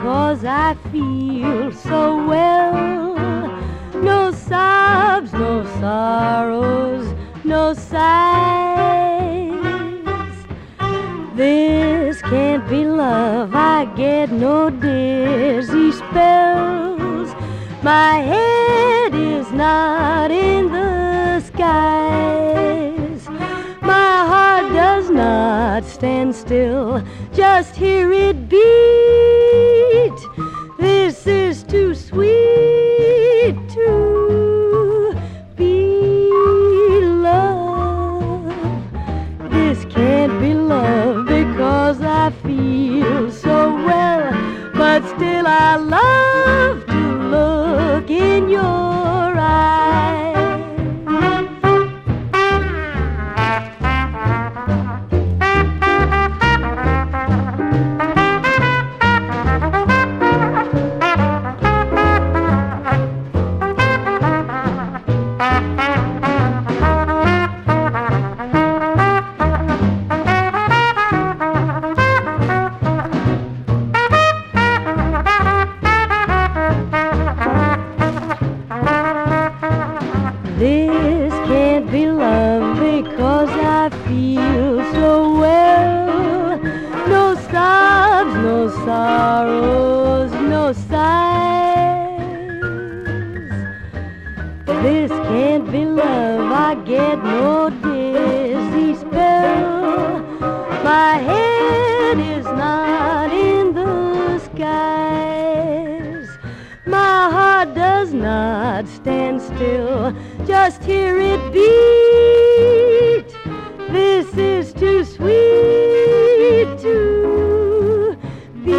because I feel so well. No sobs, no sorrows, no sighs. This can't be love, I get no dizzy spells. My head is not in the skies. My heart does not stand still, just hear it beat. This is too sweet to be love. This can't be love because I feel so well, but still I love to look in your eyes. This can't be love because I feel so well. No sobs, no sorrows, no sighs. This can't be love, I get no dizzy spell. My head is not in the skies. My heart does not stand still, just hear it beat. This is too sweet to be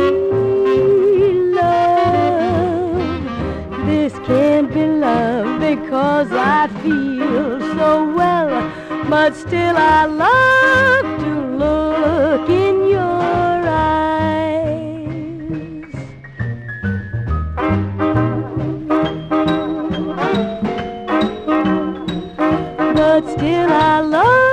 love. This can't be love because I feel so well, but still I love to look in your eyes. But still I love